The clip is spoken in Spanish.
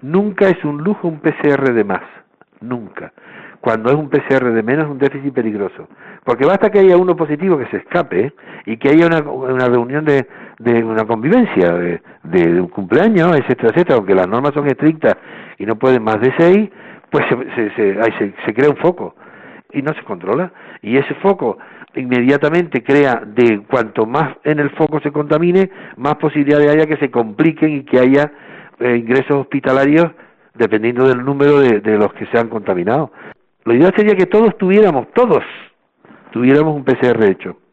Nunca es un lujo un PCR de más, nunca. Cuando es un PCR de menos es un déficit peligroso. Porque basta que haya uno positivo que se escape y que haya una reunión de una convivencia, de un cumpleaños, etcétera, etcétera, aunque las normas son estrictas y no pueden más de 6, pues se crea un foco y no se controla. Y ese foco inmediatamente crea, de cuanto más en el foco se contamine, más posibilidades haya que se compliquen y que haya ingresos hospitalarios dependiendo del número de los que se han contaminado. Lo ideal sería que todos tuviéramos un PCR hecho.